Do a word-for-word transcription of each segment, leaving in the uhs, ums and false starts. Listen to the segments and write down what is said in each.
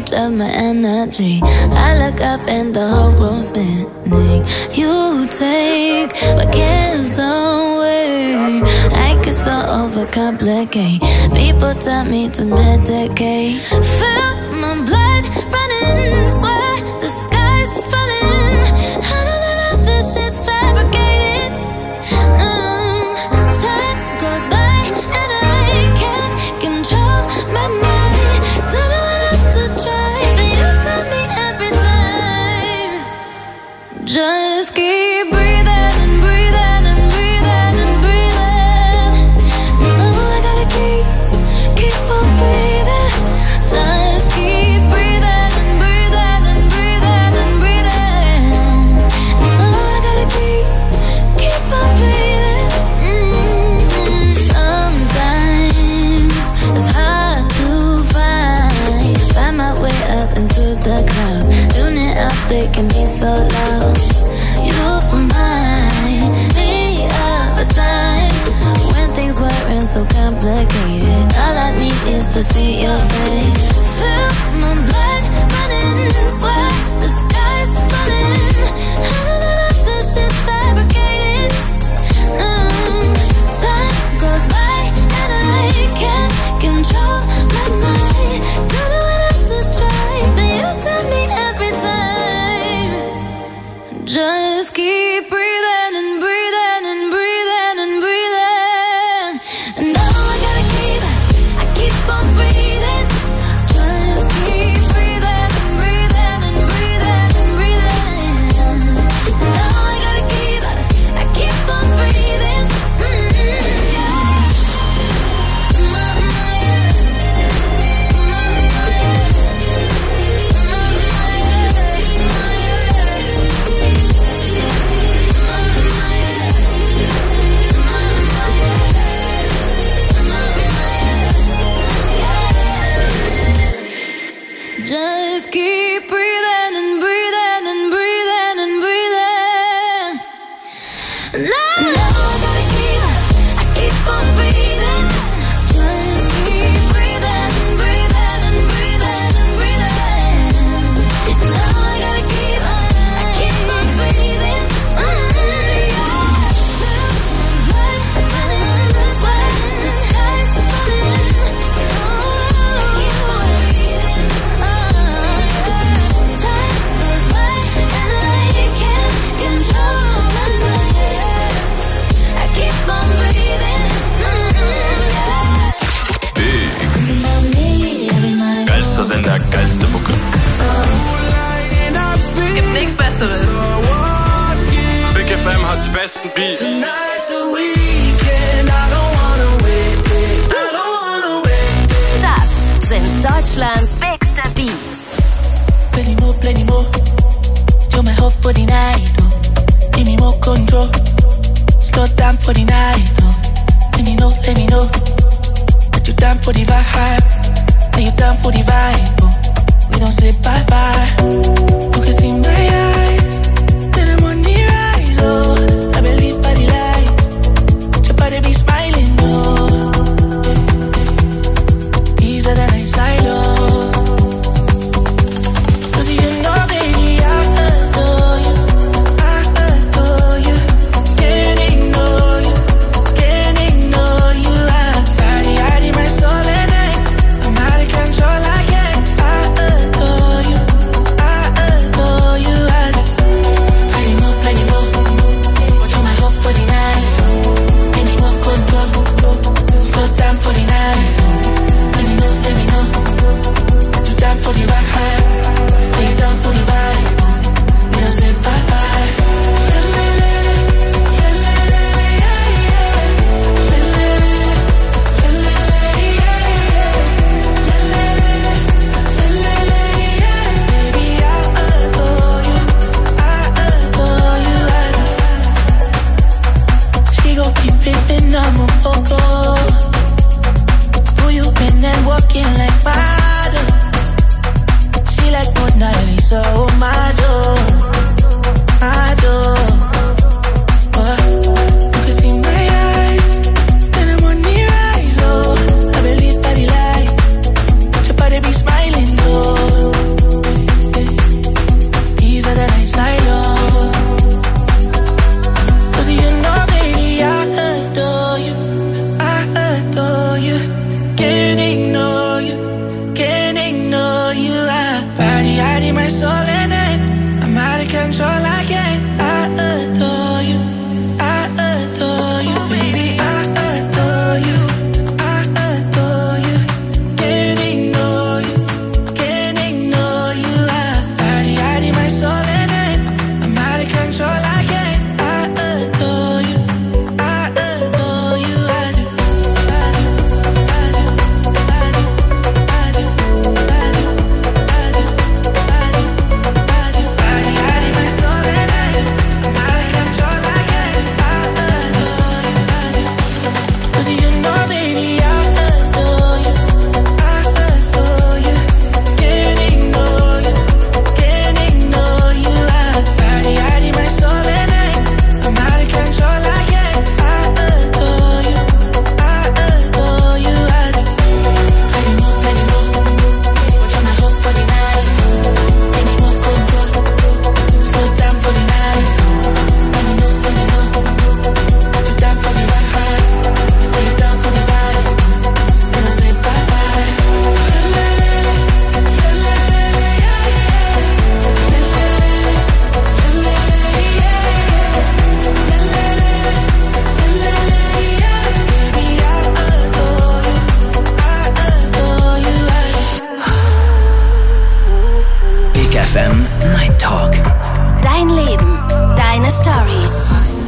much of my energy. I look up and the whole room's spinning. You take my cares away. I get so overcomplicate. People tell me to medicate. Feel my blood running, swear the sky's falling. I don't know how this shit's fabricated. um, Time goes by and I can't control my mind. Don't know what else to try, but you tell me every time. Just keep breathing and breathing and breathing and breathing. No, I gotta keep, keep on breathing. Just keep breathing and breathing and breathing and breathing. No, I gotta keep, keep on breathing. mm-hmm. Sometimes it's hard to find, find my way up into the clouds. Tuning out, they can be so loud. You remind me of a time when things weren't so complicated. All I need is to see your face. Feel my blood running, swear the sky's falling. I don't know if this shit's fabricated. um, Time goes by and I can't control my mind. Don't know what else to try, but you tell me every time. Just keep breathing and breathing and breathing and breathing. And all I gotta keep, I keep on breathing. Just keep breathing and breathing and breathing and breathing. And all I gotta keep, I keep on breathing. mm-hmm. Just keep breathing and breathing and breathing and breathing. No, no, I gotta keep, I keep on breathing. Just keep breathing and breathing and breathing and breathing. No, I gotta keep, I keep on breathing. mm-hmm. Blood running, sweat, the sky's falling. Oh, keep on breathing. Time goes by and I can't control my mind. I keep on breathing. mm-hmm. Geilster Sender, geilste Mucke. Gibt nichts Besseres. Big F M hat die besten Beats. Das sind Deutschlands bigste Beats. Plenty more, plenty more. You're my hope for the night, oh. Give me more control. Slow down for the night, oh. Let me know, let me know that you down for the vibe. That you down for the vibe, oh. We don't say bye bye. You can see my eyes, then I'm on the rise, oh. I believe by the light, your body be smiling, oh. These are the nights I love. I hiding my soul in it. I'm out of control, I can't. I adore you, I adore you, baby, I adore you, I adore you. Can't ignore you, can't ignore you. I'm hiding, hiding my soul in it. I'm out of control, I can't. I adore you, I adore you, I do, I do, I do, I do, I do, I do, I do, I do, I do. Hiding, hiding my soul in it. I'm out of control, I can't. I adore you, I do. 'Cause you know, baby, I adore you, I adore you. Can't ignore you, can't ignore you. I'm hiding, hiding my soul in it. I'm out of control, I can't. I adore you, I adore you, I do. Tiny more, tiny more. Watch my hope for the night. Any more control. Slow down for the night. Let me know, let me know. You down for the ride. Are you down for the ride? Then I'll say bye bye. Baby, I adore you, I adore you, I do. Big F M Night Talk. Dein Leben, deine Stories.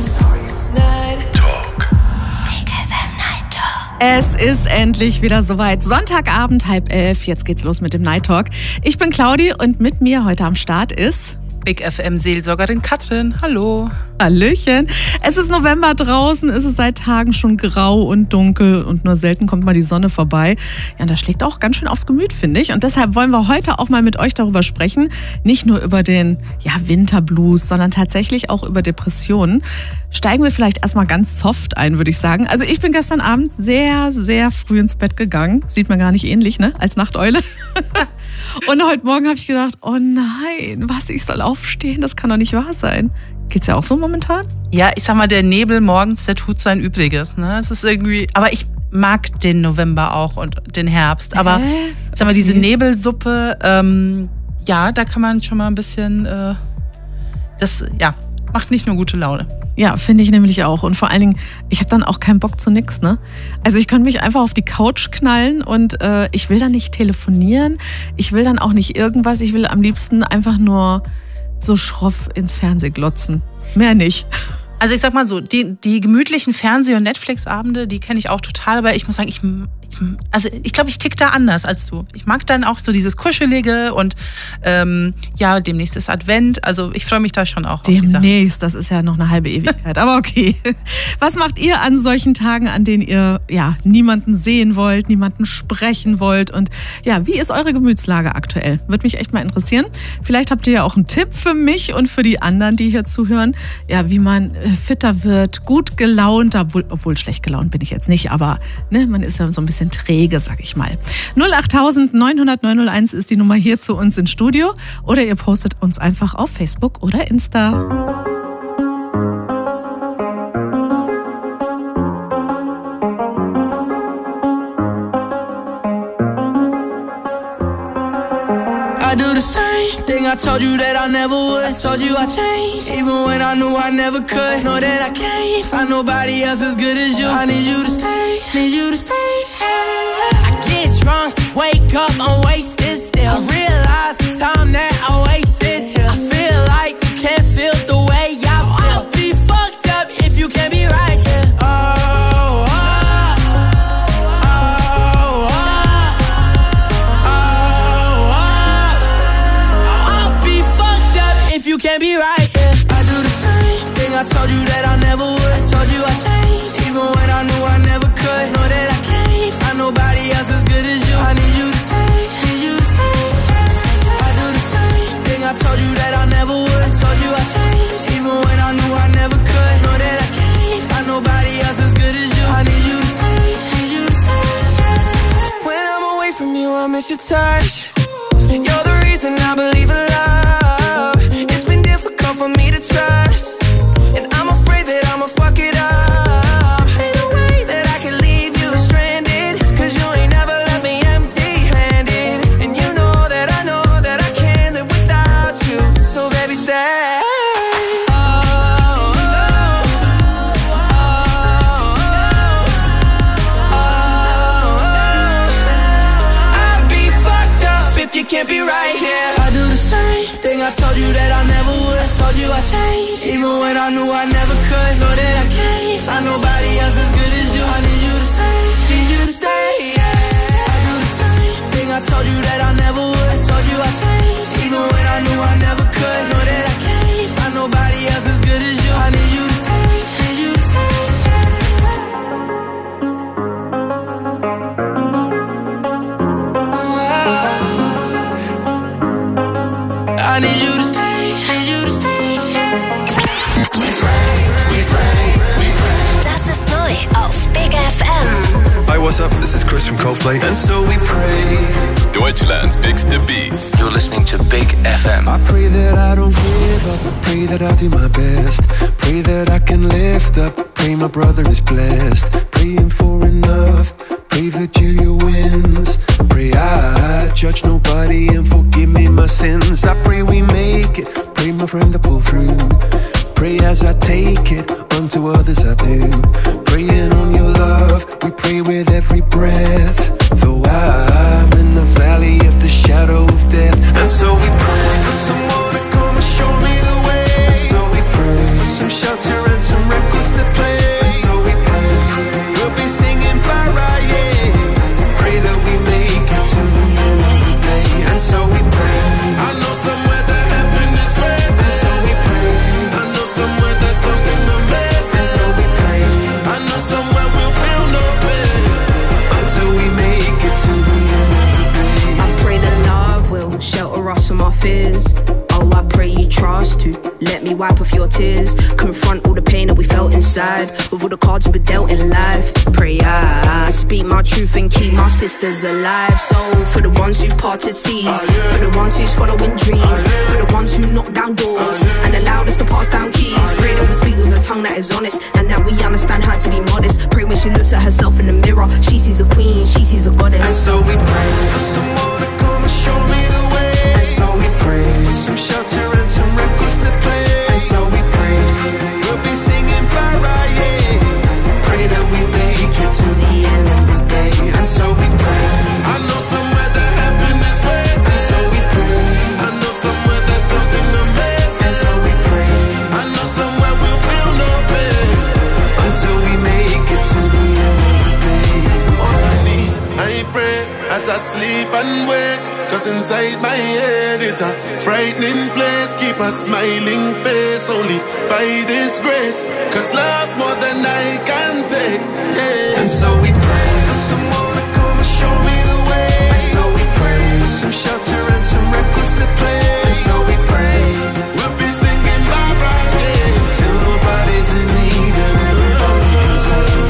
Big F M Night Talk. Es ist endlich wieder soweit. Sonntagabend, halb elf. Jetzt geht's los mit dem Night Talk. Ich bin Claudi und mit mir heute am Start ist... Big F M-Seelsorgerin Katrin, hallo. Hallöchen. Es ist November draußen, es ist seit Tagen schon grau und dunkel und nur selten kommt mal die Sonne vorbei. Ja, und das schlägt auch ganz schön aufs Gemüt, finde ich. Und deshalb wollen wir heute auch mal mit euch darüber sprechen. Nicht nur über den ja, Winterblues, sondern tatsächlich auch über Depressionen. Steigen wir vielleicht erstmal ganz soft ein, würde ich sagen. Also ich bin gestern Abend sehr, sehr früh ins Bett gegangen. Sieht man gar nicht ähnlich, ne? Als Nachteule. Und heute Morgen habe ich gedacht, oh nein, was, ich soll aufstehen? Das kann doch nicht wahr sein. Geht's ja auch so momentan? Ja, ich sag mal, der Nebel morgens, der tut sein Übriges. Ne? Es ist irgendwie, aber ich mag den November auch und den Herbst. Aber Hä? ich sag mal, diese Okay. Nebelsuppe, ähm, ja, da kann man schon mal ein bisschen, äh, das, ja, macht nicht nur gute Laune. Ja, finde ich nämlich auch. Und vor allen Dingen, ich habe dann auch keinen Bock zu nix, ne? Also ich könnte mich einfach auf die Couch knallen und äh, ich will dann nicht telefonieren. Ich will dann auch nicht irgendwas. Ich will am liebsten einfach nur so schroff ins Fernsehen glotzen. Mehr nicht. Also ich sag mal so, die, die gemütlichen Fernseh- und Netflix-Abende, die kenne ich auch total, aber ich muss sagen, ich, ich also ich glaube, ich tick da anders als du. Ich mag dann auch so dieses Kuschelige und ähm, ja, demnächst ist Advent, also ich freue mich da schon auch auf die Sachen. Demnächst, das ist ja noch eine halbe Ewigkeit, aber okay. Was macht ihr an solchen Tagen, an denen ihr ja niemanden sehen wollt, niemanden sprechen wollt und ja, wie ist eure Gemütslage aktuell? Würde mich echt mal interessieren. Vielleicht habt ihr ja auch einen Tipp für mich und für die anderen, die hier zuhören, ja, wie man äh, fitter wird, gut gelaunt, obwohl, obwohl schlecht gelaunt bin ich jetzt nicht, aber ne, man ist ja so ein bisschen träge, sag ich mal. null acht neun null null neun null eins ist die Nummer hier zu uns ins Studio oder ihr postet uns einfach auf Facebook oder Insta. I do the same thing I told you that I never would. I told you I changed, even when I knew I never could. Know that I can't find nobody else as good as you. I need you to stay, need you to stay. I get drunk, wake up, I'm wasted still. I realize the time that I wasted here. I feel like you can't feel the way I feel. I'll be fucked up if you can't be right here. Oh, oh, oh, oh, oh, oh. I'll be fucked up if you can't be right here. I do the same thing I told you that I never would. I told you I changed, even when I knew I never could. Know that I can't find nobody else as good as you. I need you to stay, need you to stay. I do the same thing I told you that I never would. I told you I changed, even when I knew I never could. Know that I can't find nobody else as good as you. I need you to stay, need you to stay. When I'm away from you, I miss your touch. You're the reason I believe in love. It's been difficult for me to trust, and I'm afraid that I'ma fuck it up. Ain't no way that I can leave you stranded, 'cause you ain't never left me empty-handed. And you know that I know that I can't live without care. I do the same thing I told you that I never would. I told you I changed, even when I knew I never could. Know that I can't find nobody else as good as you. I need you to stay, need you to stay, yeah. I do the same thing I told you that I never would. I told you I changed, even when I knew I never could. Know that I can't find nobody else as good as you. I need you to stay, need you to stay. I need you to stay, need you to stay. We pray, we pray, we pray. Das ist neu auf Big F M. Hi, what's up? This is Chris from Coldplay. And so we pray. Deutschland's biggste Beats. You're listening to Big F M. I pray that I don't give up. I pray that I do my best. Pray that I can lift up. Pray my brother is blessed. Praying for enough. Pray Virgilia wins. Pray I judge nobody and forgive me my sins. I pray we make it. Pray my friend to pull through. Pray as I take it, unto others I do. Praying on your love, we pray with every breath. Though I'm in the valley of the shadow of death. And so we pray for someone to come and show me the way. And so we pray for some shelter and some records to play. And so we pray, we'll be singing Barra, yeah. Pray that we make it to the end of the day. And so we pray. I know somewhere that heaven is waiting. And so we pray. I know somewhere there's something amazing. And so we pray. I know somewhere we'll feel no pain until we make it to the end of the day. I pray that love will shelter us from our fears. Oh, I pray you trust to let me wipe off your tears. Confront all the pain that we felt inside with all the cards we were dealt in life. Pray I speak my truth and keep my sisters alive. So for the ones who parted seas, for the ones who's following dreams, for the ones who knock down doors and allowed us to pass down keys. Pray that we speak with a tongue that is honest and that we understand how to be modest. Pray when she looks at herself in the mirror, she sees a queen, she sees a goddess. And so we pray for someone to come and show me the way. And so we pray for some shelter and some records to play. And so we pray, we'll be singing Barra, yeah. Pray that we make it to the end of the day. And so we pray. I know somewhere that heaven is waiting. And so we pray. I know somewhere there's something amazing. And so we pray. I know somewhere we'll feel no pain until we make it to the end of the day. On my knees, I pray as I sleep and wake. Cause inside my head is a frightening place. Keep a smiling face only by this grace. Cause love's more than I can take, yeah. And so we pray for someone to come and show me the way. And so we pray for some shelter and some records to play. And so we pray, we'll be singing Barbara, yeah. Till nobody's in need and everybody can sing.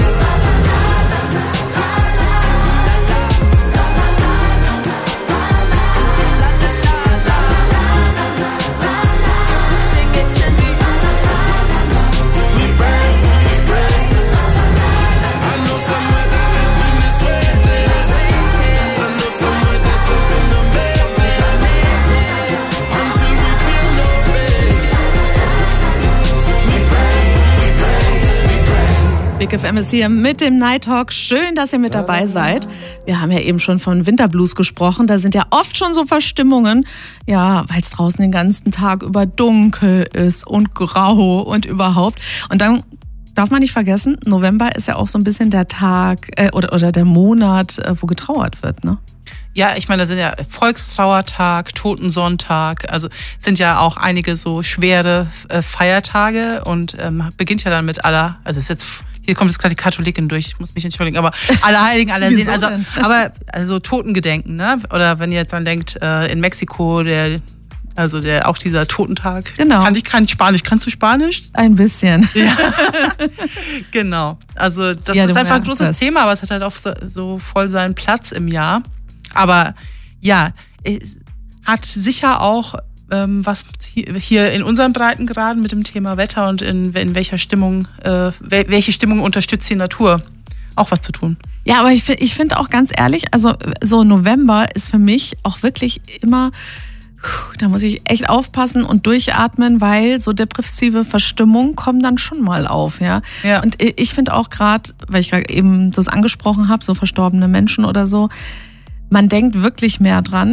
Big F M ist hier mit dem Night Talk. Schön, dass ihr mit dabei seid. Wir haben ja eben schon von Winterblues gesprochen. Da sind ja oft schon so Verstimmungen, ja, weil es draußen den ganzen Tag über dunkel ist und grau und überhaupt. Und dann darf man nicht vergessen, November ist ja auch so ein bisschen der Tag äh, oder, oder der Monat, äh, wo getrauert wird, ne? Ja, ich meine, da sind ja Volkstrauertag, Totensonntag, also sind ja auch einige so schwere äh, Feiertage und ähm, beginnt ja dann mit aller, also ist jetzt, hier kommt jetzt gerade die Katholikin durch, ich muss mich entschuldigen, aber Allerheiligen, Allersehen, also, aber also Totengedenken, ne? Oder wenn ihr jetzt dann denkt, äh, in Mexiko, der, also der, auch dieser Totentag. Genau. Kann ich kein Spanisch, kannst du Spanisch? Ein bisschen. Ja. Genau, also das ja, ist einfach ein großes das. Thema, aber es hat halt auch so, so voll seinen Platz im Jahr. Aber ja, es hat sicher auch ähm, was hier in unseren Breitengraden mit dem Thema Wetter und in, in welcher Stimmung, äh, welche Stimmung unterstützt die Natur, auch was zu tun. Ja, aber ich, ich finde auch ganz ehrlich, also so November ist für mich auch wirklich immer, da muss ich echt aufpassen und durchatmen, weil so depressive Verstimmungen kommen dann schon mal auf, ja. Ja. Und ich finde auch gerade, weil ich gerade eben das angesprochen habe, so verstorbene Menschen oder so, man denkt wirklich mehr dran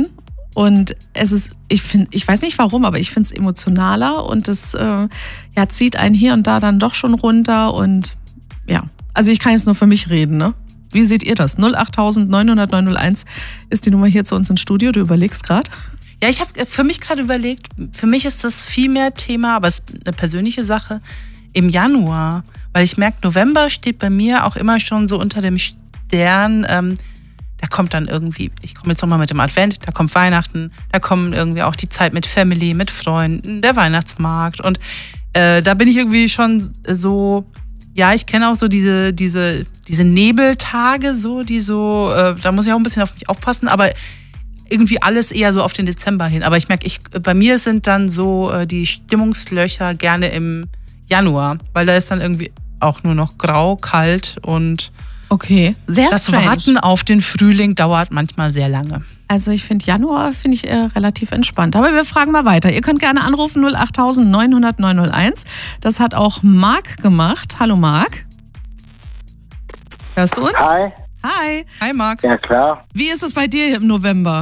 Und es ist, ich finde, ich weiß nicht warum, aber ich finde es emotionaler und es äh, ja, zieht einen hier und da dann doch schon runter. Und ja, also ich kann jetzt nur für mich reden, ne? Wie seht ihr das? null acht neun null null neun null eins ist die Nummer hier zu uns ins Studio. Du überlegst gerade. Ja, ich habe für mich gerade überlegt, für mich ist das viel mehr Thema, aber es ist eine persönliche Sache, im Januar. Weil ich merke, November steht bei mir auch immer schon so unter dem Stern, ähm, da kommt dann irgendwie, ich komme jetzt nochmal mit dem Advent, da kommt Weihnachten, da kommen irgendwie auch die Zeit mit Family, mit Freunden, der Weihnachtsmarkt. Und äh, da bin ich irgendwie schon so, ja, ich kenne auch so diese, diese, diese Nebeltage, so, die so, äh, da muss ich auch ein bisschen auf mich aufpassen, aber irgendwie alles eher so auf den Dezember hin. Aber ich merke, ich, bei mir sind dann so äh, die Stimmungslöcher gerne im Januar, weil da ist dann irgendwie auch nur noch grau, kalt und okay, sehr das strange. Warten auf den Frühling dauert manchmal sehr lange. Also ich finde Januar finde ich äh, relativ entspannt. Aber wir fragen mal weiter. Ihr könnt gerne anrufen null acht neun null null neun null eins. Das hat auch Marc gemacht. Hallo Marc. Hörst du uns? Hi. Hi. Hi Marc. Ja klar. Wie ist es bei dir im November?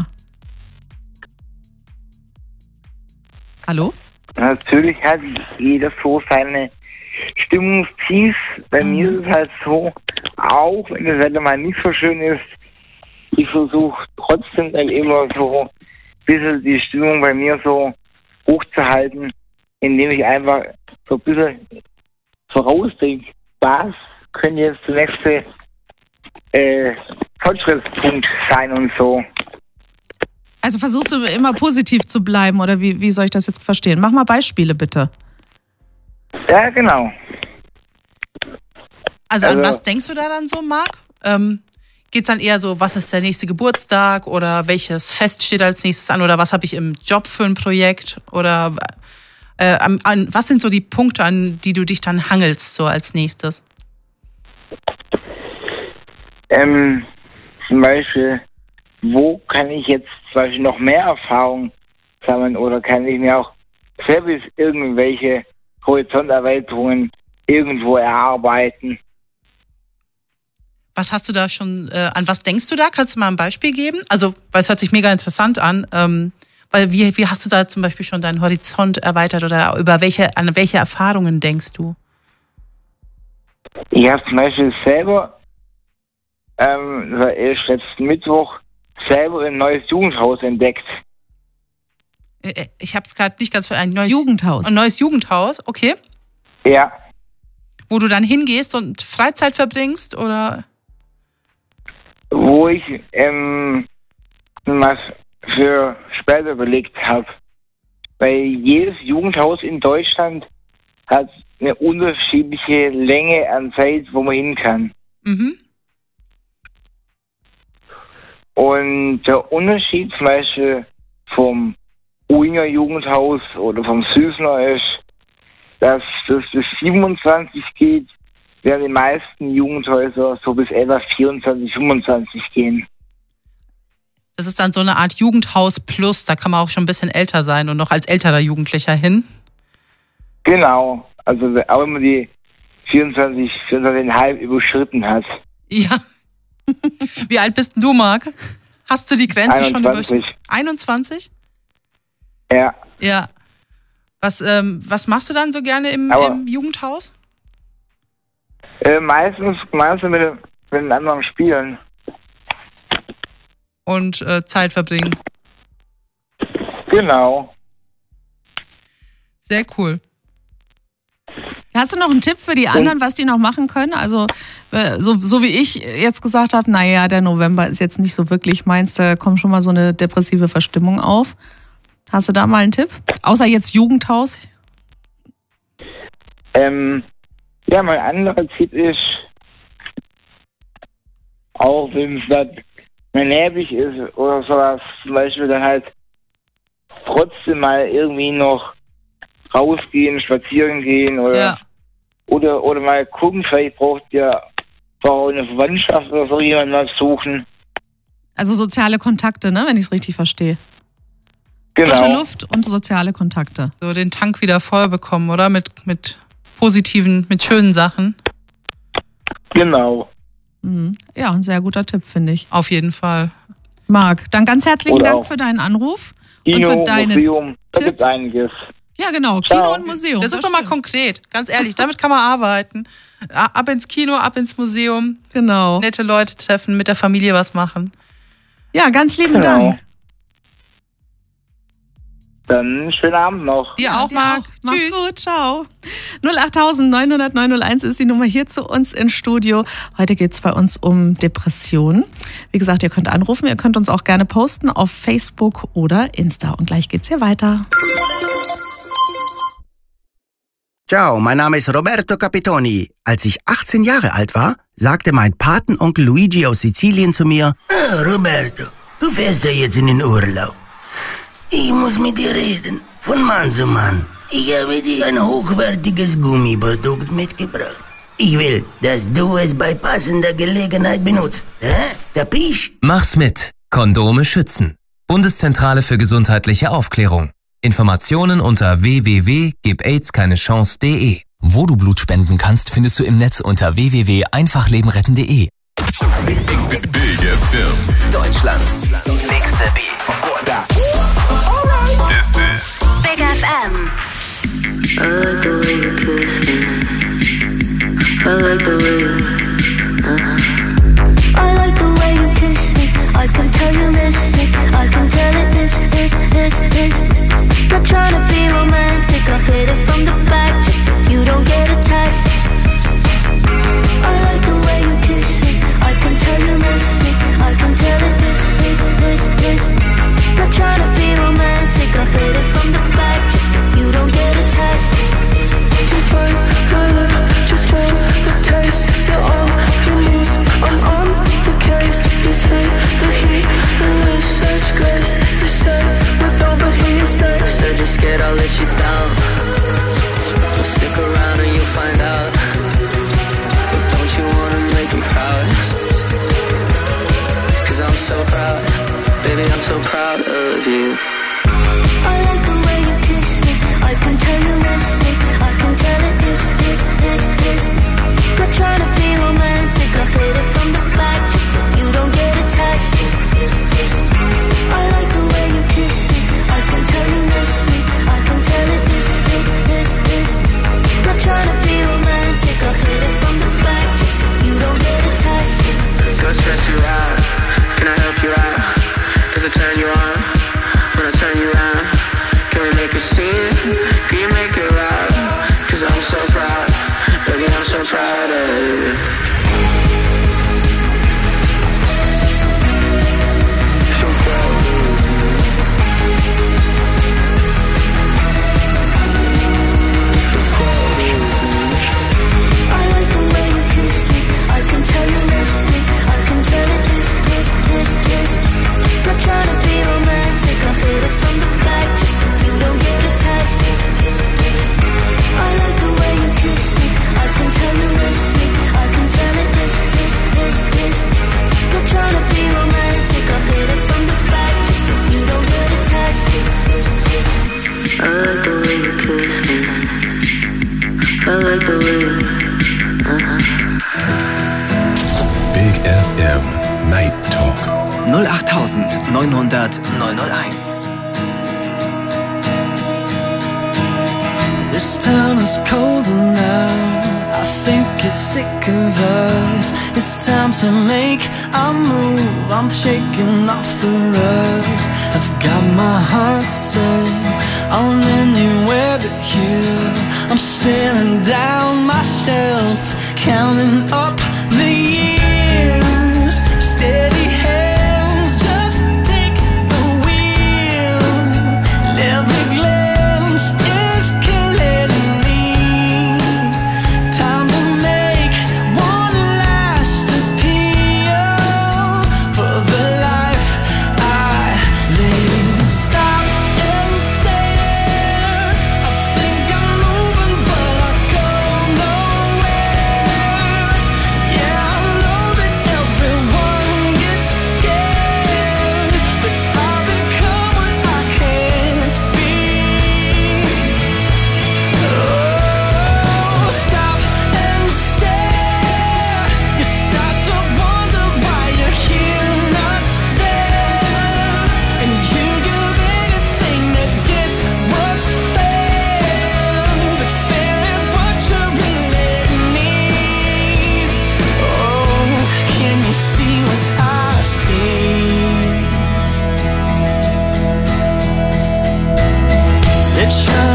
Hallo? Natürlich hat jeder so seine Stimmungstief. Bei mhm. mir ist es halt so, auch wenn das Wetter mal nicht so schön ist, ich versuche trotzdem dann immer so ein bisschen die Stimmung bei mir so hochzuhalten, indem ich einfach so ein bisschen vorausdenke, was könnte jetzt der nächste äh, Fortschrittspunkt sein und so. Also versuchst du immer positiv zu bleiben oder wie, wie soll ich das jetzt verstehen? Mach mal Beispiele bitte. Ja, genau. Also, also an was denkst du da dann so, Marc? Ähm, Geht es dann eher so, was ist der nächste Geburtstag oder welches Fest steht als nächstes an oder was habe ich im Job für ein Projekt oder äh, an, an, was sind so die Punkte, an die du dich dann hangelst so als nächstes? Ähm, zum Beispiel, wo kann ich jetzt zum Beispiel noch mehr Erfahrung sammeln oder kann ich mir auch selbst irgendwelche Horizonterweiterungen irgendwo erarbeiten? Was hast du da schon, äh, an was denkst du da? Kannst du mal ein Beispiel geben? Also, weil es hört sich mega interessant an. Ähm, weil wie, wie hast du da zum Beispiel schon deinen Horizont erweitert oder über welche, an welche Erfahrungen denkst du? Ich habe zum Beispiel selber, ähm, das war erst letzten Mittwoch, selber ein neues Jugendhaus entdeckt. Ich habe es gerade nicht ganz verstanden. Ein neues Jugendhaus. Ein neues Jugendhaus, okay. Ja. Wo du dann hingehst und Freizeit verbringst, oder? Wo ich ähm, was für später überlegt habe. Weil jedes Jugendhaus in Deutschland hat eine unterschiedliche Länge an Zeit, wo man hin kann. Mhm. Und der Unterschied zum Beispiel vom Uinger Jugendhaus oder vom Süßner ist, dass das bis siebenundzwanzig geht, während die meisten Jugendhäuser so bis etwa vierundzwanzig, fünfundzwanzig gehen. Das ist dann so eine Art Jugendhaus plus, da kann man auch schon ein bisschen älter sein und noch als älterer Jugendlicher hin. Genau, also auch wenn man die vierundzwanzig, vierundzwanzig Komma fünf überschritten hat. Ja. Wie alt bist du, Marc? Hast du die Grenze einundzwanzig. schon überschritten? einundzwanzig? Ja. Ja. Was, ähm, was machst du dann so gerne im, im Jugendhaus? Äh, meistens gemeinsam mit, mit den anderen spielen. Und äh, Zeit verbringen. Genau. Sehr cool. Hast du noch einen Tipp für die anderen, was die noch machen können? Also so, so wie ich jetzt gesagt habe, naja, der November ist jetzt nicht so wirklich meins, da kommt schon mal so eine depressive Verstimmung auf. Hast du da mal einen Tipp? Außer jetzt Jugendhaus? Ähm, ja, mein anderer Tipp ist, auch wenn es dann nervig ist oder sowas, zum Beispiel dann halt trotzdem mal irgendwie noch rausgehen, spazieren gehen oder ja. oder oder mal gucken, vielleicht braucht ihr auch eine Verwandtschaft oder so jemanden mal suchen. Also soziale Kontakte, ne, wenn ich es richtig verstehe. Genau. Frische Luft und soziale Kontakte. So den Tank wieder voll bekommen, oder? Mit, mit positiven, mit schönen Sachen. Genau. Mhm. Ja, ein sehr guter Tipp, finde ich. Auf jeden Fall. Marc, dann ganz herzlichen Oder Dank auch für deinen Anruf. Kino, und für deine Museum, da Tipps. gibt's einiges. Ja, genau, Kino Ciao. und Museum. Das ist doch mal konkret, ganz ehrlich. Damit kann man arbeiten. Ab ins Kino, ab ins Museum. Genau. Nette Leute treffen, mit der Familie was machen. Ja, ganz lieben Genau. Dank. Dann schönen Abend noch. Dir auch, Marc. Mach's Tschüss. gut, ciao. null acht neun null null neun null eins ist die Nummer hier zu uns ins Studio. Heute geht es bei uns um Depressionen. Wie gesagt, ihr könnt anrufen, ihr könnt uns auch gerne posten auf Facebook oder Insta. Und gleich geht's hier weiter. Ciao, mein Name ist Roberto Capitoni. Als ich achtzehn Jahre alt war, sagte mein Patenonkel Luigi aus Sizilien zu mir: ah, Roberto, du fährst ja jetzt in den Urlaub. Ich muss mit dir reden, von Mann zu Mann. Ich habe dir ein hochwertiges Gummiprodukt mitgebracht. Ich will, dass du es bei passender Gelegenheit benutzt. Hä? Kapisch? Mach's mit. Kondome schützen. Bundeszentrale für gesundheitliche Aufklärung. Informationen unter w w w punkt gib aids keine chance punkt de. Wo du Blut spenden kannst, findest du im Netz unter w w w punkt einfachleben retten punkt de. Big, big, big, big F M. Deutschlands nächste Beats. This is Big F M. I like the way you kiss me. I like the way you, uh-huh. I like the way you kiss me. I can tell you miss it. I can tell it is, is, is, is. Not trying to be romantic. I hit it from the back just so you don't get attached. I like the way you kiss me. I can tell you miss it. I can tell it is, is, is, is. Not trying to be romantic. I hit it from the back just so you don't get attached. You bite my lip just for the taste. You're on your knees, I'm on the case. You take the heat and with such grace. You say we don't, but here you stay. Said you're scared I'll let you down. Well, stick around and you'll find out. But don't you wanna make me proud? Cause I'm so proud. Baby, I'm so proud of you. I like the way you kiss me. I can tell you miss me. I can tell it is, is, is, is. Not trying to be romantic. I hit it from the back just so you don't get attached. I like the way you kiss me. I can tell you miss me. I can tell it is, is, is, is. Not trying to be romantic. I hit it from the back just so you don't get attached. Go stress you out. Can I help you out? Does it turn you on? When I turn you around, can we make a scene? Can you make it loud? Cause I'm so proud, baby, I'm so proud of you. So proud of you. I like the way you kiss me. I can tell you miss me. I can tell it is, is, is, is. Not trying to be romantic. I hit it from the back just so you don't get attached. I like the way you kiss me. I can tell you miss me. I can tell it is, is, is, is. Not trying to be romantic. I hit it from the back just so you don't get attached. I like the way you kiss me. I like the way you, uh-huh. Big F M Night Talk. null acht neun null null neun null eins. This town is colder now. I think it's sick of us. It's time to make a move. I'm shaking off the rust. I've got my heart set on anywhere but here. I'm staring down myself, counting up the years. Steady hands, just take the wheel. Every glance is killing me. Time to make one last appeal for the life I live. Stop and stare.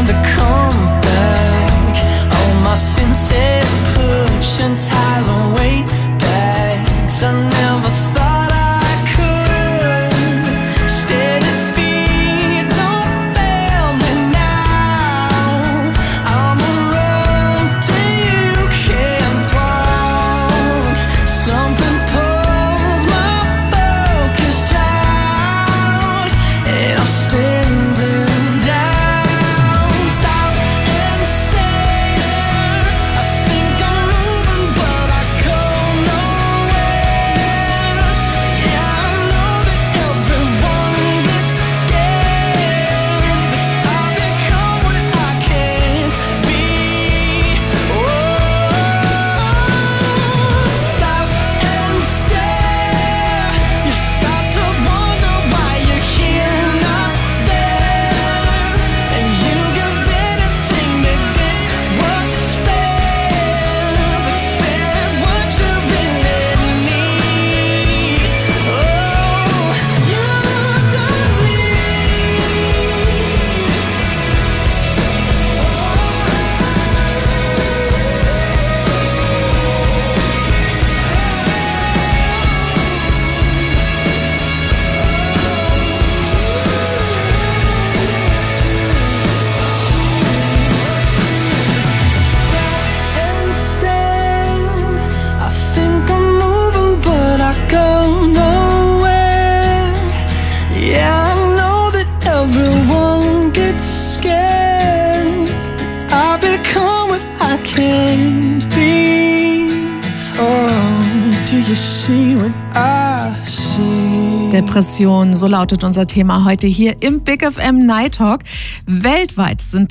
trying to come back. All my senses push and tie the weight back. I never thought I could. Steady feet, don't fail me now. I'm a road till you can't walk. Something pulls my focus out, and I'm standing down. Stop and stare. I think I'm moving, but I go nowhere. Yeah, I know that everyone gets scared, but I've become what I can't be. Oh, stop and stare. You start to wonder why you're here, not there, and you give anything to get what's fair, but fair at what you really need. Oh, you don't need. And stare. I think I'm moving, but I go nowhere. Yeah, I know that everyone gets scared. I become what I can't be. Oh, do you see what I see? Depression, so lautet unser Thema heute hier im Big F M Night Talk. Weltweit sind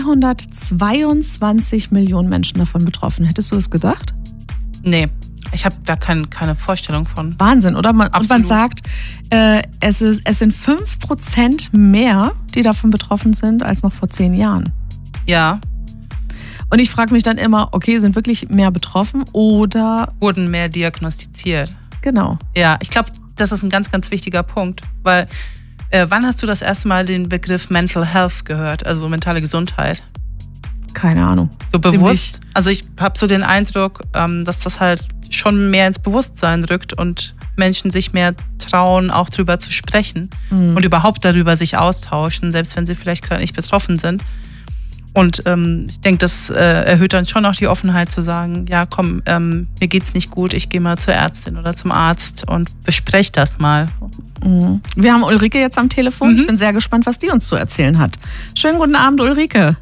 dreihundertzweiundzwanzig Millionen Menschen davon betroffen. Hättest du das gedacht? Nee, ich habe da kein, keine Vorstellung von. Wahnsinn, oder? Man, und man Absolut. sagt, äh, es, ist, es sind fünf Prozent mehr, die davon betroffen sind, als noch vor zehn Jahren. Ja. Und ich frage mich dann immer, okay, sind wirklich mehr betroffen oder... Wurden mehr diagnostiziert. Genau. Ja, ich glaube, das ist ein ganz, ganz wichtiger Punkt, weil äh, wann hast du das erste Mal den Begriff Mental Health gehört, also mentale Gesundheit? Keine Ahnung. So bewusst? Also ich habe so den Eindruck, ähm, dass das halt schon mehr ins Bewusstsein rückt und Menschen sich mehr trauen, auch drüber zu sprechen Mhm. und überhaupt darüber sich austauschen, selbst wenn sie vielleicht gerade nicht betroffen sind. Und ähm, ich denke, das äh, erhöht dann schon auch die Offenheit zu sagen, ja komm, ähm, mir geht's nicht gut, ich gehe mal zur Ärztin oder zum Arzt und bespreche das mal. Mhm. Wir haben Ulrike jetzt am Telefon. Ich bin sehr gespannt, was die uns zu erzählen hat. Schönen guten Abend, Ulrike.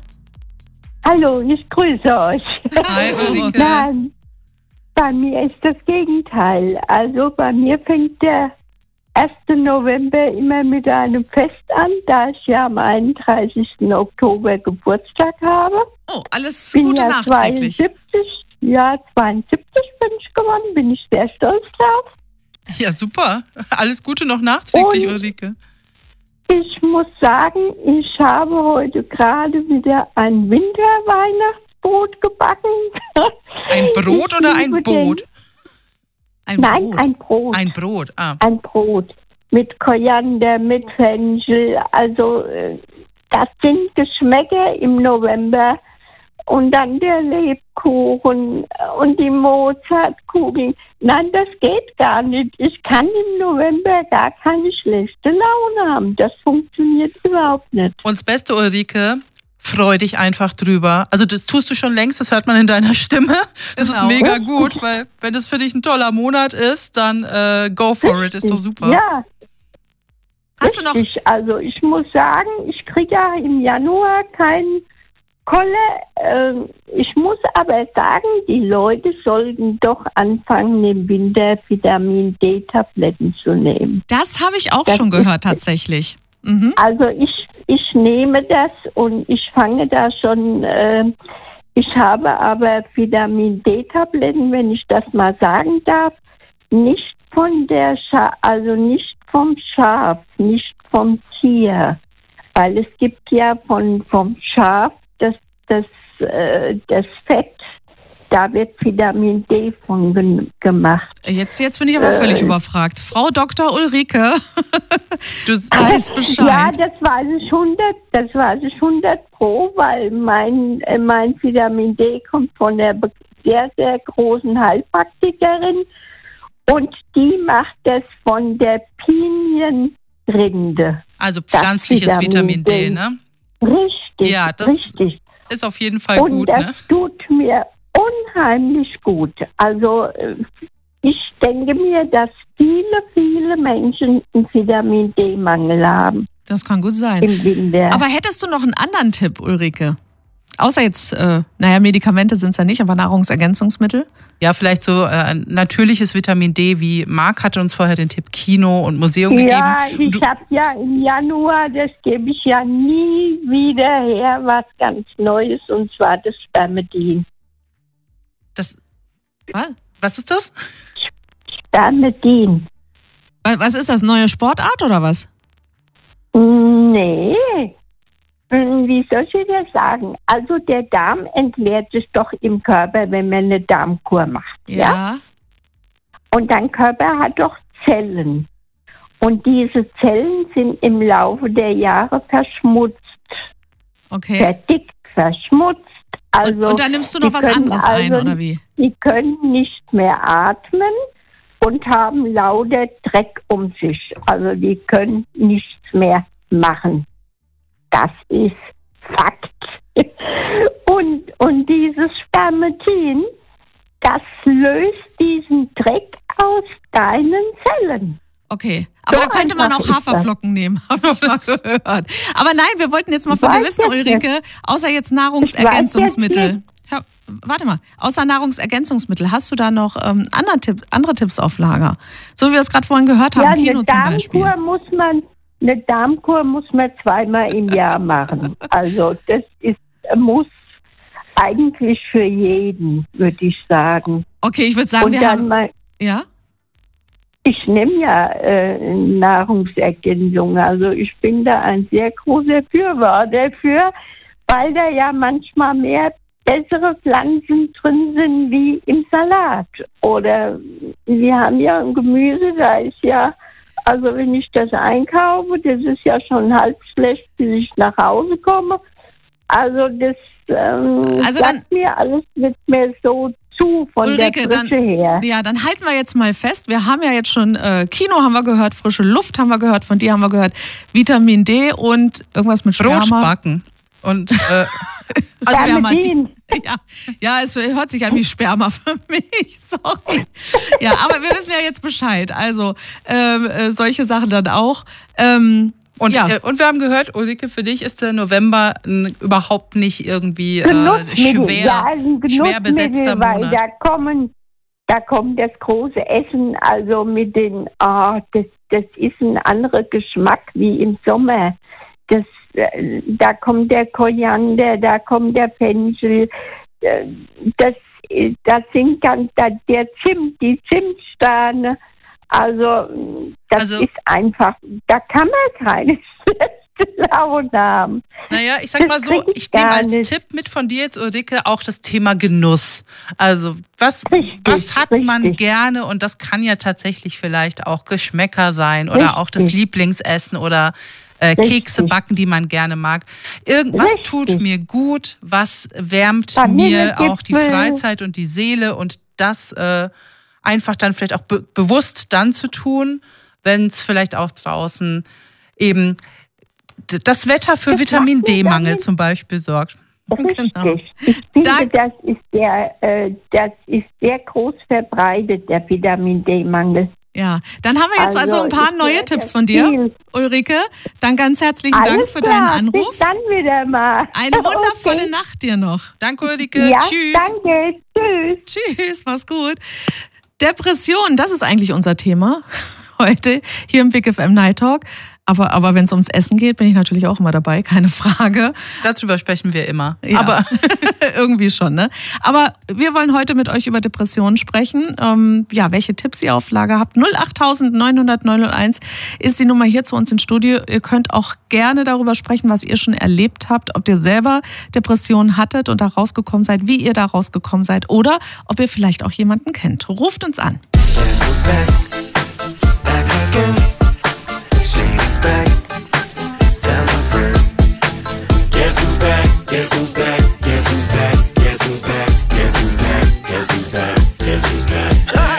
Hallo, ich grüße euch. Hi, Ulrike. Nein, bei mir ist das Gegenteil. Also bei mir fängt der erster November immer mit einem Fest an, da ich ja am einunddreißigsten Oktober Geburtstag habe. Oh, alles bin Gute ja nachträglich. zweiundsiebzig, ja, zweiundsiebzig bin ich geworden, bin ich sehr stolz drauf. Ja, super. Alles Gute noch nachträglich, Und Ulrike. Ich muss sagen, ich habe heute gerade wieder ein Winterweihnachtsbrot gebacken. Ein Brot Ich oder ein liebe Boot? den- Nein, ein Brot. Ein Brot, ah. Ein Brot mit Koriander, mit Fenchel. Also äh, das sind Geschmäcker im November. Und dann der Lebkuchen und die Mozartkugeln. Nein, das geht gar nicht. Ich kann im November gar keine schlechte Laune haben. Das funktioniert überhaupt nicht. Und das Beste, Ulrike, freu dich einfach drüber. Also das tust du schon längst, das hört man in deiner Stimme. Das Genau. ist mega gut, weil wenn das für dich ein toller Monat ist, dann äh, go for it, ist doch super. Ja. Hast du noch? Richtig. Also ich muss sagen, ich kriege ja im Januar keinen Kolle. Ähm, ich muss aber sagen, die Leute sollten doch anfangen, im Winter Vitamin D-Tabletten zu nehmen. Das habe ich auch Das schon ist- gehört, tatsächlich. Mhm. Also ich, ich nehme das und ich fange da schon, äh, ich habe aber Vitamin D-Tabletten, wenn ich das mal sagen darf, nicht von der Scha also nicht vom Schaf, nicht vom Tier. Weil es gibt ja von, vom Schaf das, das, äh, das Fett, da wird Vitamin D von gen- gemacht. Jetzt, jetzt bin ich aber völlig Äh. überfragt. Frau Doktor Ulrike, du weißt Bescheid. Ja, das weiß ich hundert, das weiß ich hundert pro, weil mein, äh, mein Vitamin D kommt von der be- sehr, sehr großen Heilpraktikerin und die macht das von der Pinienrinde. Also pflanzliches Das Vitamin D, Vitamin D. ne? Richtig, Ja, das richtig. ist auf jeden Fall Und gut, das ne? tut mir unheimlich gut. Also äh, ich denke mir, dass viele, viele Menschen einen Vitamin D-Mangel haben. Das kann gut sein. Im Winter. Aber hättest du noch einen anderen Tipp, Ulrike? Außer jetzt, äh, naja, Medikamente sind es ja nicht, aber Nahrungsergänzungsmittel? Ja, vielleicht so äh, natürliches Vitamin D, wie Marc hatte uns vorher den Tipp Kino und Museum Ja, gegeben. ich habe ja im Januar, das gebe ich ja nie wieder her, was ganz Neues, und zwar das Spermidin. Das, was? Was ist das? Spermidin. Was ist das, neue Sportart oder was? Nee. Wie soll ich das sagen? Also der Darm entleert sich doch im Körper, wenn man eine Darmkur macht. Ja. Ja. Und dein Körper hat doch Zellen. Und diese Zellen sind im Laufe der Jahre verschmutzt. Okay. Verdickt, verschmutzt. Also, Und, und dann nimmst du noch die was können anderes ein, also, oder wie? Die können nicht mehr atmen und haben lauter Dreck um sich. Also die können nichts mehr machen. Das ist Fakt. Und, und dieses Spermidin, das löst diesen Dreck aus deinen Zellen. Okay, aber So da könnte man einfach auch ist das. Haferflocken nehmen, habe ich mal gehört. Aber nein, wir wollten jetzt mal von Ich dir weiß wissen, jetzt Ulrike, nicht. außer jetzt Ich Nahrungsergänzungsmittel. weiß Ja, warte mal, außer Nahrungsergänzungsmittel, hast du da noch ähm, andere, Tipp, andere Tipps auf Lager? So wie wir es gerade vorhin gehört haben, Ja, Kino eine zum Beispiel. Darmkur muss man, eine Darmkur muss man zweimal im Jahr machen. Also das ist muss eigentlich für jeden, würde ich sagen. Okay, ich würde sagen, Und wir dann haben... mal, Ja? ich nehme ja äh, Nahrungsergänzung, also ich bin da ein sehr großer Befürworter dafür, weil da ja manchmal mehr bessere Pflanzen drin sind wie im Salat. Oder wir haben ja ein Gemüse, da ist ja, also wenn ich das einkaufe, das ist ja schon halb schlecht, bis ich nach Hause komme. Also das ähm, Also sagt mir alles nicht mehr so zu von Ulrike, der Frische dann, her. ja, dann halten wir jetzt mal fest. Wir haben ja jetzt schon äh, Kino haben wir gehört, frische Luft haben wir gehört, von dir haben wir gehört, Vitamin D und irgendwas mit Sperma. Brotbacken. Und, äh, also wir haben mal die, ja, ja, es hört sich an wie Sperma für mich, sorry. Ja, aber wir wissen ja jetzt Bescheid. Also ähm, äh, solche Sachen dann auch. Ähm, Und, ja. äh, und wir haben gehört, Ulrike, für dich ist der November n, überhaupt nicht irgendwie äh, Genussmittel, schwer, ja, ein schwer besetzter Genussmittel, weil Monat. da kommen, da kommt das große Essen, also mit den, ah, das, das ist ein anderer Geschmack wie im Sommer. Das, äh, da kommt der Koriander, da kommt der Fenchel, äh, das, äh, das sind ganz, da, der Zimt, die Zimtsterne. Also das Also- ist einfach, da kann man keine schlechte Laune haben. Naja, ich sag Das mal so, krieg ich ich nehme gar als nicht. Tipp mit von dir jetzt, Ulrike, auch das Thema Genuss. Also was, Richtig, was hat man richtig. gerne, und das kann ja tatsächlich vielleicht auch Geschmäcker sein oder auch das Richtig. Lieblingsessen oder äh, Kekse Richtig. backen, die man gerne mag. Irgendwas Richtig. tut mir gut, was wärmt Vanillegipfel. mir auch die Freizeit und die Seele, und das äh, einfach dann vielleicht auch be- bewusst dann zu tun, wenn es vielleicht auch draußen eben d- das Wetter für Das Vitamin macht mir D-Mangel dann- zum Beispiel sorgt. Richtig. Ich finde, das ist der, äh, das ist sehr groß verbreitet, der Vitamin D-Mangel. Ja, dann haben wir jetzt also, Also, ein paar ich neue werde Tipps von dir, viel. Ulrike. Dann ganz herzlichen Dank Alles für klar, deinen Anruf. Bis dann wieder mal. Eine wundervolle Okay. Nacht dir noch. Danke, Ulrike. Ja, Tschüss. danke. Tschüss. Tschüss, mach's gut. Depression, das ist eigentlich unser Thema heute hier im Big F M Night Talk. Aber, aber wenn es ums Essen geht, bin ich natürlich auch immer dabei, keine Frage. Darüber sprechen wir immer. Ja, aber irgendwie schon, ne? Aber wir wollen heute mit euch über Depressionen sprechen. Ähm, ja, welche Tipps ihr auf Lager habt. null acht neun null null neun null eins ist die Nummer hier zu uns ins Studio. Ihr könnt auch gerne darüber sprechen, was ihr schon erlebt habt, ob ihr selber Depressionen hattet und da rausgekommen seid, wie ihr da rausgekommen seid oder ob ihr vielleicht auch jemanden kennt. Ruft uns an. Back, tell a friend. Guess who's back? Guess who's back? Guess who's back? Guess who's back? Guess who's back? Guess who's back? Guess who's back?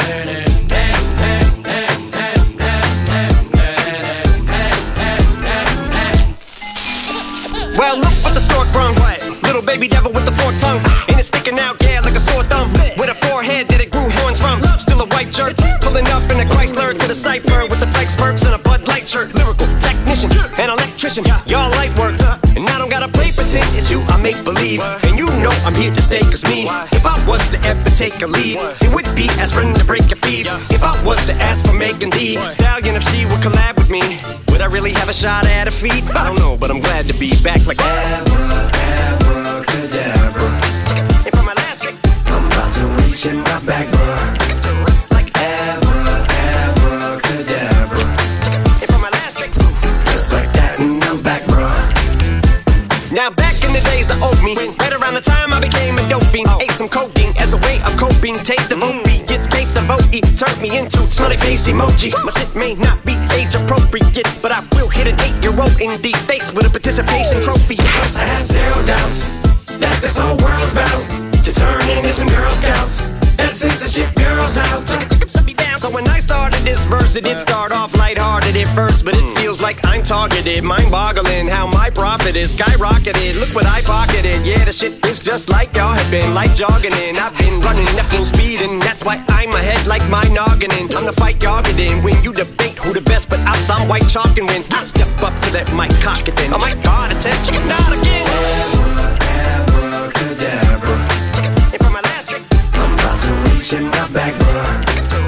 Well, look what the stork brung. Little baby devil with the forked tongue, and it's sticking out, yeah, like a sore thumb. With a forehead that it grew horns from. Still a white shirt, pulling up in a Chrysler to the cipher with the fake perks and a Bud Light shirt. Lyrical technician, an electrician, y'all light work. And I don't gotta play pretend, it's you I make believe. And you know I'm here to stay, cause me, if I was to ever take a leave, it would be aspirin to break your feet. If I was to ask for Megan Thee Stallion, if she would collab with me, would I really have a shot at her feet? I don't know, but I'm glad to be back like Abra, Abracadabra. And for my last trick, I'm about to reach in my back, bruh. Like Abra, Abracadabra. And for my last trick, just like that, and I'm back, bruh. Now back in the days of old me, right around the time I became a dope fiend, ate some codeine as a way of coping. Take the opiate, case of O E, turned me into smiley face emoji. My shit may not be age appropriate, but I will hit an eight-year-old in the face with a participation trophy. Cause I have zero doubts that this whole world's bound to turn into some Girl Scouts and censorship bureaus out. So when I started this verse, it did start off lighthearted at first, but it feels like I'm targeted, mind-boggling how my profit is skyrocketed. Look what I pocketed, yeah, the shit is just like y'all have been, like jogging in. I've been running at full speed, and that's why I'm ahead like my noggin in. I'm the fight y'all get in when you debate who the best, but I'm some white chalk, and when I step up to that mic, cock it then. Oh my God, attention, not again. Abracadabra. And for my last trick, I'm about to reach in my back, bruh.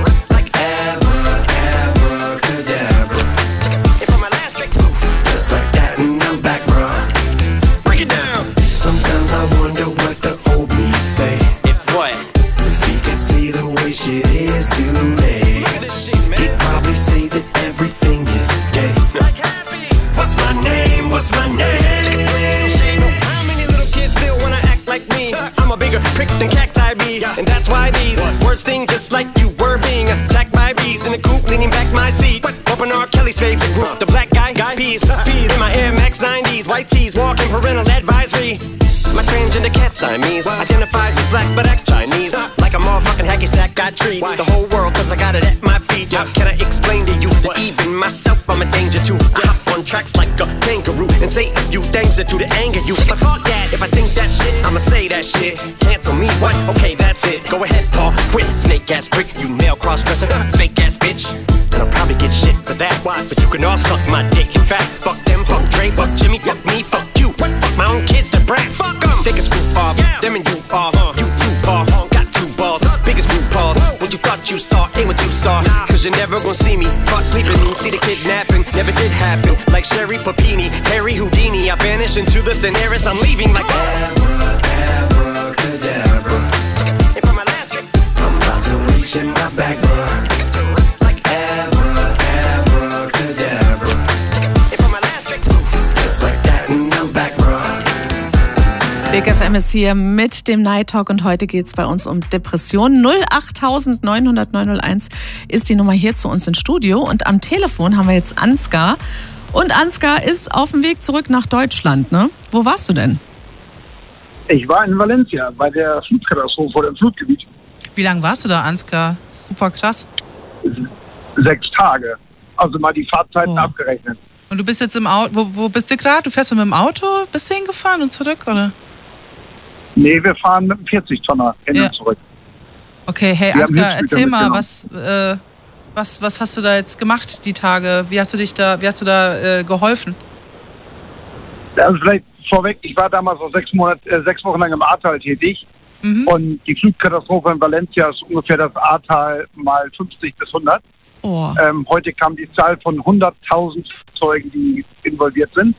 Shit is too late. He'd probably say that everything is gay. What's my name? What's my name? So how many little kids still wanna act like me? I'm a bigger prick than cacti bee, and that's why these words sting just like you were being attacked by bees in the coop, leaning back my seat. Open R. Kelly's favorite group, the black guy guy peas. Feed in my Air Max nineties, white tees, walking parental advisory. My transgender cat Siamese identifies as black but acts Chinese. Like a motherfucking hacky sack, I treat the whole world cause I got it at my feet. How can I explain to you that even myself I'm a danger to? I hop on tracks like a kangaroo and say a few things that to the anger you. But fuck that, if I think that shit, I'ma say that shit. Cancel me, what? Okay, that's it. Go ahead, Paul, quit. Snake ass prick, you male cross-dresser, fake ass bitch. And I'll probably get shit for that. But you can all suck my dick. In fact, fuck them, fuck Dre, fuck Jimmy, fuck me, fuck you. Fuck my own kids, the brats. Fuck them. They can screw off. Them and you off. You two paw. Got two balls. Biggest blue paws. What you thought you saw ain't what you saw. Cause you're never gonna see me caught sleeping. See the kidnapping. Never did happen. Like Sherry Papini, Harry Houdini. I vanish into the thin air as I'm leaving like Abra, Abracadabra. And for my last trick, I'm about to reach in my back, bruh. Big F M ist hier mit dem Night Talk und heute geht es bei uns um Depressionen. null acht neun null null neun null eins ist die Nummer hier zu uns ins Studio und am Telefon haben wir jetzt Ansgar. Und Ansgar ist auf dem Weg zurück nach Deutschland, ne? Wo warst du denn? Ich war in Valencia bei der Flutkatastrophe vor dem Flutgebiet. Wie lange warst du da, Ansgar? Super krass. Sechs Tage. Also mal die Fahrtzeiten oh. abgerechnet. Und du bist jetzt im Auto, wo, wo bist du gerade? Du fährst mit dem Auto? Bist du hingefahren und zurück, oder? Nee, wir fahren mit einem vierzig-Tonner hin ja. und zurück. Okay, hey wir Ansgar, erzähl mal, was, äh, was, was hast du da jetzt gemacht die Tage? Wie hast du dich da, wie hast du da äh, geholfen? Also vielleicht vorweg, ich war damals noch sechs Monate, äh, sechs Wochen lang im Ahrtal tätig. Mhm. Und die Flutkatastrophe in Valencia ist ungefähr das Ahrtal mal fünfzig bis hundert. Oh. Ähm, heute kam die Zahl von hunderttausend Zeugen, die involviert sind.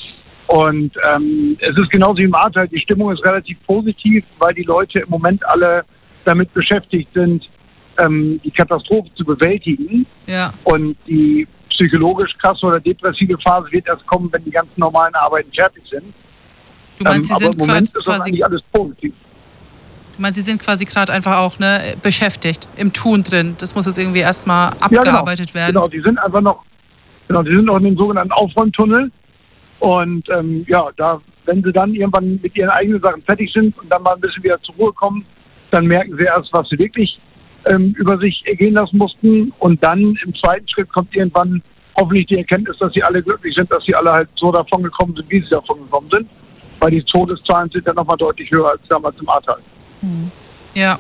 Und ähm, es ist genauso wie im Ahrtal, die Stimmung ist relativ positiv, weil die Leute im Moment alle damit beschäftigt sind, ähm, die Katastrophe zu bewältigen. Ja. Und die psychologisch krasse oder depressive Phase wird erst kommen, wenn die ganzen normalen Arbeiten fertig sind. Du meinst, sie ähm, sind aber im Moment ist das quasi, eigentlich alles positiv. du meinst, sie sind quasi gerade einfach auch ne, beschäftigt, im Tun drin. Das muss jetzt irgendwie erstmal abgearbeitet ja, genau. werden. Genau, die sind einfach noch, genau, die sind noch in dem sogenannten Aufräumtunnel. Und ähm, ja, da, wenn sie dann irgendwann mit ihren eigenen Sachen fertig sind und dann mal ein bisschen wieder zur Ruhe kommen, dann merken sie erst, was sie wirklich ähm, über sich ergehen lassen mussten. Und dann im zweiten Schritt kommt irgendwann hoffentlich die Erkenntnis, dass sie alle glücklich sind, dass sie alle halt so davon gekommen sind, wie sie davon gekommen sind. Weil die Todeszahlen sind dann nochmal deutlich höher als damals im Ahrtal. Ja.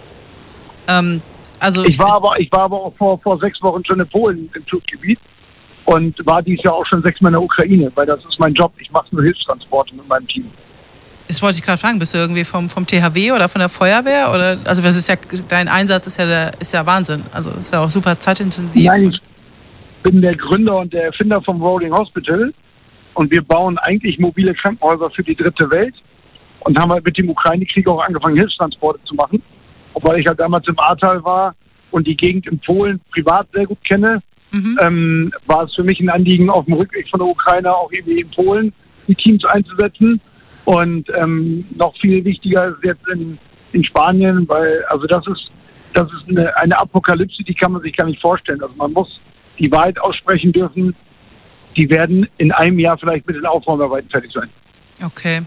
Ähm, also ich war aber, ich war aber auch vor, vor sechs Wochen schon in Polen im Flutgebiet und war dieses Jahr auch schon sechsmal in der Ukraine, weil das ist mein Job. Ich mache nur Hilfstransporte mit meinem Team. Das wollte ich gerade fragen, bist du irgendwie vom, vom T H W oder von der Feuerwehr? Oder, also das ist ja, dein Einsatz ist ja, der, ist ja Wahnsinn. Also ist ja auch super zeitintensiv. Nein, ich bin der Gründer und der Erfinder vom Rolling Hospital und wir bauen eigentlich mobile Krankenhäuser für die dritte Welt und haben halt mit dem Ukraine-Krieg auch angefangen, Hilfstransporte zu machen. Und weil ich halt damals im Ahrtal war und die Gegend in Polen privat sehr gut kenne, mhm. ähm, war es für mich ein Anliegen, auf dem Rückweg von der Ukraine auch irgendwie in Polen die Teams einzusetzen. Und ähm, noch viel wichtiger ist jetzt in, in Spanien, weil also das ist das ist eine, eine Apokalypse, die kann man sich gar nicht vorstellen. Also man muss die Wahrheit aussprechen dürfen. Die werden in einem Jahr vielleicht mit den Aufräumarbeiten fertig sein. Okay.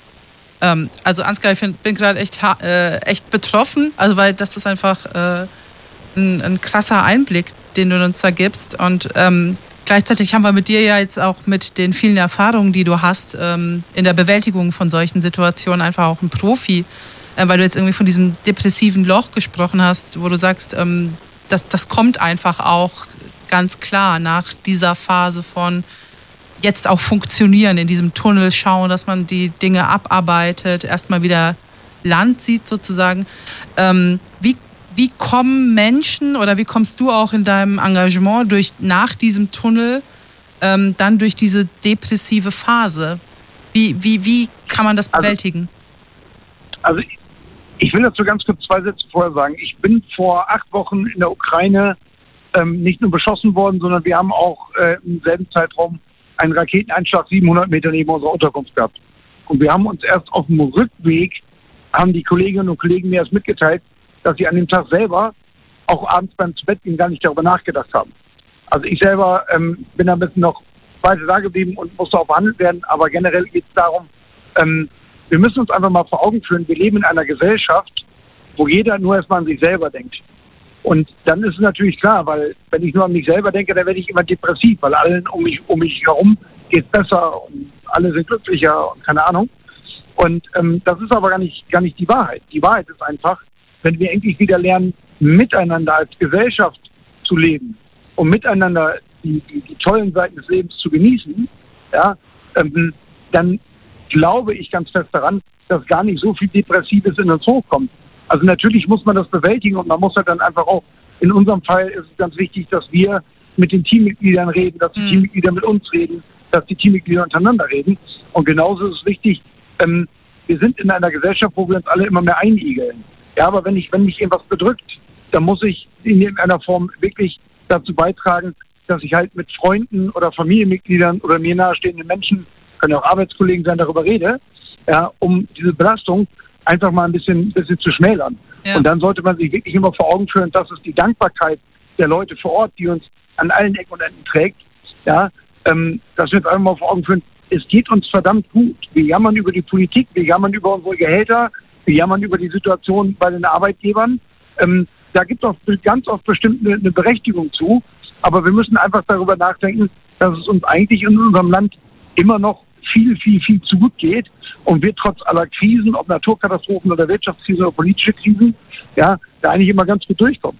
Ähm, also Ansgar, ich find, bin gerade echt, äh, echt betroffen, also weil das ist einfach äh, ein, ein krasser Einblick, den du uns da gibst. Und ähm, gleichzeitig haben wir mit dir ja jetzt auch mit den vielen Erfahrungen, die du hast, ähm, in der Bewältigung von solchen Situationen einfach auch ein Profi, äh, weil du jetzt irgendwie von diesem depressiven Loch gesprochen hast, wo du sagst, ähm, das, das kommt einfach auch ganz klar nach dieser Phase von jetzt auch funktionieren, in diesem Tunnel schauen, dass man die Dinge abarbeitet, erstmal wieder Land sieht sozusagen. Ähm, wie, wie kommen Menschen oder wie kommst du auch in deinem Engagement durch nach diesem Tunnel ähm, dann durch diese depressive Phase? Wie, wie, wie kann man das bewältigen? Also, also ich, ich will dazu ganz kurz zwei Sätze vorher sagen. Ich bin vor acht Wochen in der Ukraine ähm, nicht nur beschossen worden, sondern wir haben auch äh, im selben Zeitraum einen Raketeneinschlag siebenhundert Meter neben unserer Unterkunft gehabt. Und wir haben uns erst auf dem Rückweg, haben die Kolleginnen und Kollegen mir erst mitgeteilt, dass sie an dem Tag selber auch abends beim Zubettgehen gar nicht darüber nachgedacht haben. Also ich selber ähm, bin ein bisschen noch weiter da geblieben und musste auch behandelt werden, aber generell geht es darum, ähm, wir müssen uns einfach mal vor Augen führen, wir leben in einer Gesellschaft, wo jeder nur erstmal an sich selber denkt. Und dann ist es natürlich klar, weil wenn ich nur an mich selber denke, dann werde ich immer depressiv, weil allen um mich, um mich herum geht es besser und alle sind glücklicher und keine Ahnung. Und ähm, das ist aber gar nicht, gar nicht die Wahrheit. Die Wahrheit ist einfach, wenn wir endlich wieder lernen, miteinander als Gesellschaft zu leben und miteinander die, die, die tollen Seiten des Lebens zu genießen, ja, ähm, dann glaube ich ganz fest daran, dass gar nicht so viel Depressives in uns hochkommt. Also natürlich muss man das bewältigen und man muss halt dann einfach auch, in unserem Fall ist es ganz wichtig, dass wir mit den Teammitgliedern reden, dass die mhm. Teammitglieder mit uns reden, dass die Teammitglieder untereinander reden. Und genauso ist es wichtig, ähm, wir sind in einer Gesellschaft, wo wir uns alle immer mehr einigeln. Ja, aber wenn ich, wenn mich irgendwas bedrückt, dann muss ich in irgendeiner Form wirklich dazu beitragen, dass ich halt mit Freunden oder Familienmitgliedern oder mir nahestehenden Menschen, können auch Arbeitskollegen sein, darüber rede, ja, um diese Belastung einfach mal ein bisschen, bisschen zu schmälern. Ja. Und dann sollte man sich wirklich immer vor Augen führen, dass es die Dankbarkeit der Leute vor Ort, die uns an allen Ecken und Enden trägt, ja, ähm, dass wir uns einfach mal vor Augen führen, es geht uns verdammt gut. Wir jammern über die Politik, wir jammern über unsere Gehälter, wir jammern über die Situation bei den Arbeitgebern. Ähm, da gibt es auch ganz oft bestimmt eine, eine Berechtigung zu, aber wir müssen einfach darüber nachdenken, dass es uns eigentlich in unserem Land immer noch viel, viel, viel zu gut geht und wir trotz aller Krisen, ob Naturkatastrophen oder Wirtschaftskrisen oder politische Krisen, ja, da eigentlich immer ganz gut durchkommen.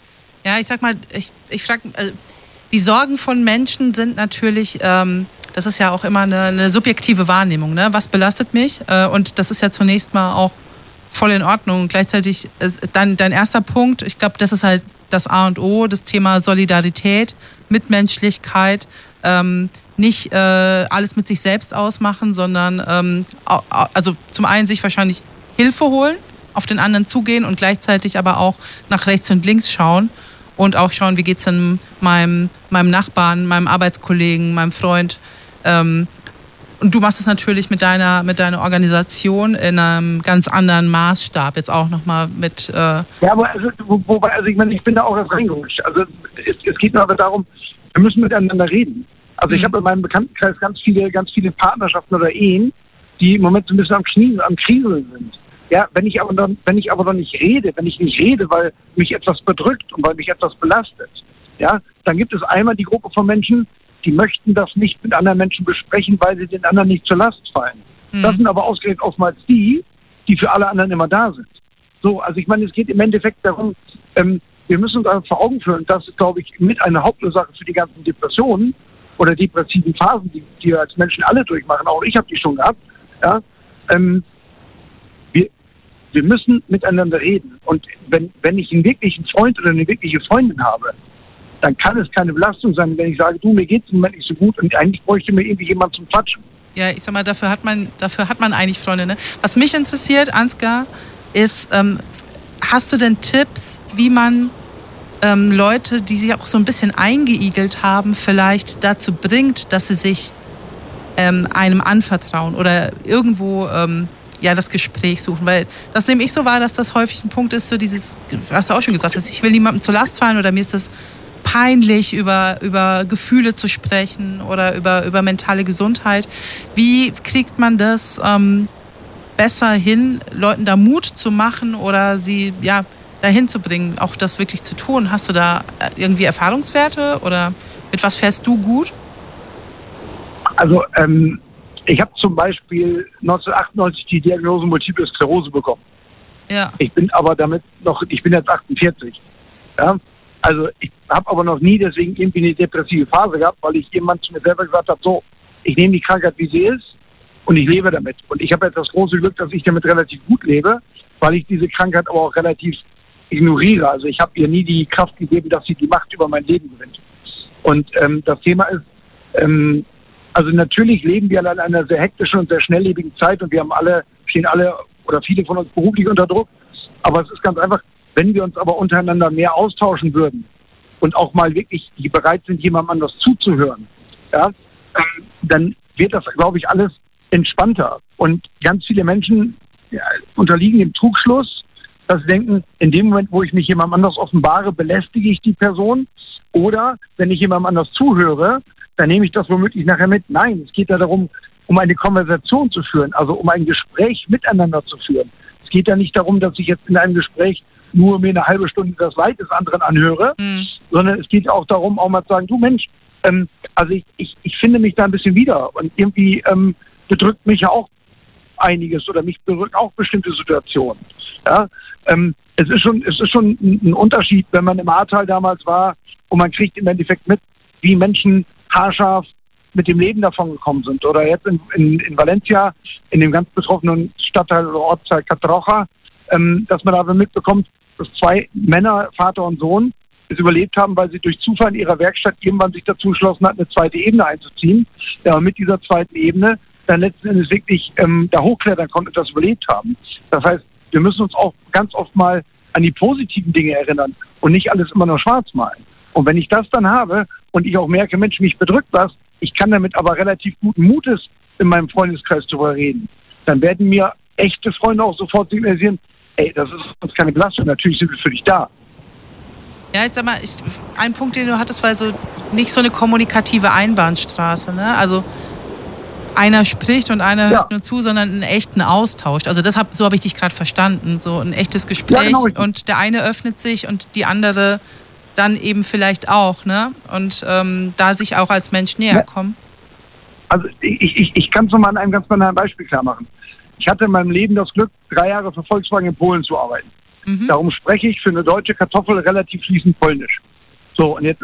Ja, ich sag mal, ich, ich frage, also die Sorgen von Menschen sind natürlich, ähm, das ist ja auch immer eine, eine subjektive Wahrnehmung, ne? Was belastet mich? Äh, und das ist ja zunächst mal auch voll in Ordnung. Und gleichzeitig ist dann dein erster Punkt, ich glaube, das ist halt das A und O, das Thema Solidarität, Mitmenschlichkeit, ähm, nicht äh, alles mit sich selbst ausmachen, sondern ähm, also zum einen sich wahrscheinlich Hilfe holen, auf den anderen zugehen und gleichzeitig aber auch nach rechts und links schauen und auch schauen, wie geht's denn meinem, meinem Nachbarn, meinem Arbeitskollegen, meinem Freund. Ähm, und du machst es natürlich mit deiner, mit deiner Organisation in einem ganz anderen Maßstab, jetzt auch nochmal mit... Äh ja, aber also, wo, wobei, also ich meine, ich bin da auch erst reingerutscht. Also es, es geht mir aber darum, wir müssen miteinander reden. Also ich habe in meinem Bekanntenkreis ganz viele, ganz viele Partnerschaften oder Ehen, die im Moment so ein bisschen am Knie, am Kriseln sind. Ja, wenn ich aber dann, wenn ich aber noch nicht rede, wenn ich nicht rede, weil mich etwas bedrückt und weil mich etwas belastet, ja, dann gibt es einmal die Gruppe von Menschen, die möchten das nicht mit anderen Menschen besprechen, weil sie den anderen nicht zur Last fallen. Mhm. Das sind aber ausgerechnet oftmals die, die für alle anderen immer da sind. So, also ich meine, es geht im Endeffekt darum, ähm, wir müssen uns einfach vor Augen führen, das ist, glaube ich, mit einer Hauptursache für die ganzen Depressionen oder depressiven Phasen, die, die wir als Menschen alle durchmachen, auch ich habe die schon gehabt, ja, ähm, wir, wir müssen miteinander reden. Und wenn, wenn ich einen wirklichen Freund oder eine wirkliche Freundin habe, dann kann es keine Belastung sein, wenn ich sage, du, mir geht's im Moment nicht so gut und eigentlich bräuchte mir irgendwie jemand zum Quatschen. Ja, ich sag mal, dafür hat man, dafür hat man eigentlich Freunde, ne? Was mich interessiert, Ansgar, ist, ähm, hast du denn Tipps, wie man ähm, Leute, die sich auch so ein bisschen eingeigelt haben, vielleicht dazu bringt, dass sie sich ähm, einem anvertrauen oder irgendwo ähm, ja das Gespräch suchen? Weil das nehme ich so wahr, dass das häufig ein Punkt ist, so dieses, was du auch schon gesagt hast, ich will niemandem zur Last fallen oder mir ist das peinlich, über, über Gefühle zu sprechen oder über, über mentale Gesundheit. Wie kriegt man das ähm, besser hin, Leuten da Mut zu machen oder sie ja dahin zu bringen, auch das wirklich zu tun? Hast du da irgendwie Erfahrungswerte oder mit was fährst du gut? Also ähm, ich habe zum Beispiel neunzehnhundertachtundneunzig die Diagnose Multiple Sklerose bekommen. Ja. Ich bin aber damit noch, ich bin jetzt achtundvierzig. Ja? Also ich habe aber noch nie deswegen irgendwie eine depressive Phase gehabt, weil ich jemand zu mir selber gesagt habe, so, ich nehme die Krankheit, wie sie ist und ich lebe damit. Und ich habe jetzt das große Glück, dass ich damit relativ gut lebe, weil ich diese Krankheit aber auch relativ ignoriere. Also ich habe ihr nie die Kraft gegeben, dass sie die Macht über mein Leben gewinnt. Und ähm, das Thema ist, ähm, also natürlich leben wir in einer sehr hektischen und sehr schnelllebigen Zeit und wir haben alle, stehen alle oder viele von uns beruflich unter Druck. Aber es ist ganz einfach, wenn wir uns aber untereinander mehr austauschen würden und auch mal wirklich die bereit sind, jemandem anders zuzuhören, ja, ähm, dann wird das, glaube ich, alles entspannter. Und ganz viele Menschen ja, unterliegen dem Trugschluss, dass sie denken, in dem Moment, wo ich mich jemandem anders offenbare, belästige ich die Person. Oder wenn ich jemandem anders zuhöre, dann nehme ich das womöglich nachher mit. Nein, es geht ja darum, um eine Konversation zu führen, also um ein Gespräch miteinander zu führen. Es geht ja nicht darum, dass ich jetzt in einem Gespräch nur mir eine halbe Stunde das Leid des anderen anhöre, mhm. sondern es geht auch darum, auch mal zu sagen, du Mensch, ähm, also ich, ich, ich finde mich da ein bisschen wieder und irgendwie ähm, bedrückt mich ja auch einiges oder mich bedrückt auch bestimmte Situationen. Ja? Ähm, es ist schon, es ist schon ein Unterschied, wenn man im Ahrtal damals war und man kriegt im Endeffekt mit, wie Menschen haarscharf mit dem Leben davon gekommen sind. Oder jetzt in, in, in Valencia, in dem ganz betroffenen Stadtteil oder Ortsteil Catarroja, ähm, dass man aber mitbekommt, dass zwei Männer, Vater und Sohn, es überlebt haben, weil sie durch Zufall in ihrer Werkstatt irgendwann sich dazu entschlossen hat, eine zweite Ebene einzuziehen. Ja, und mit dieser zweiten Ebene dann letzten Endes wirklich ähm, da hochklettern konnten und das überlebt haben. Das heißt, wir müssen uns auch ganz oft mal an die positiven Dinge erinnern und nicht alles immer nur schwarz malen. Und wenn ich das dann habe und ich auch merke, Mensch, mich bedrückt was, ich kann damit aber relativ guten Mutes in meinem Freundeskreis darüber reden, dann werden mir echte Freunde auch sofort signalisieren, ey, das ist uns keine Belastung, natürlich sind wir für dich da. Ja, ich sag mal, ich, ein Punkt, den du hattest, war so nicht so eine kommunikative Einbahnstraße, ne? Also einer spricht und einer hört ja. nur zu, sondern einen echten Austausch. Also das hab, so habe ich dich gerade verstanden, so ein echtes Gespräch ja, genau. Und der eine öffnet sich und die andere dann eben vielleicht auch, ne? Und ähm, da sich auch als Mensch näher kommen. Also ich, ich, ich kann es nochmal an einem ganz banalen Beispiel klar machen. Ich hatte in meinem Leben das Glück, drei Jahre für Volkswagen in Polen zu arbeiten. Mhm. Darum spreche ich für eine deutsche Kartoffel relativ fließend Polnisch. So, und jetzt